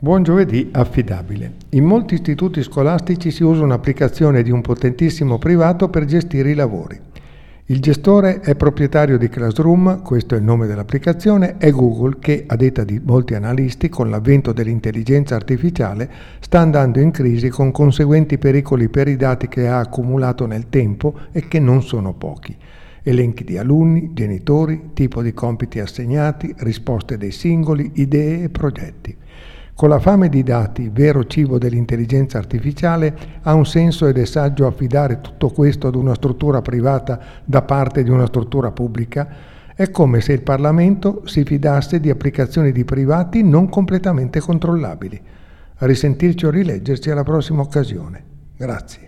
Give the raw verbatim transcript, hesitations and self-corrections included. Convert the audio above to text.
Buon giovedì affidabile. In molti istituti scolastici si usa un'applicazione di un potentissimo privato per gestire i lavori. Il gestore è proprietario di Classroom, questo è il nome dell'applicazione, è Google che, a detta di molti analisti, con l'avvento dell'intelligenza artificiale, sta andando in crisi con conseguenti pericoli per i dati che ha accumulato nel tempo e che non sono pochi. Elenchi di alunni, genitori, tipo di compiti assegnati, risposte dei singoli, idee e progetti. Con la fame di dati, vero cibo dell'intelligenza artificiale, ha un senso ed è saggio affidare tutto questo ad una struttura privata da parte di una struttura pubblica? È come se il Parlamento si fidasse di applicazioni di privati non completamente controllabili. A risentirci o rileggerci alla prossima occasione. Grazie.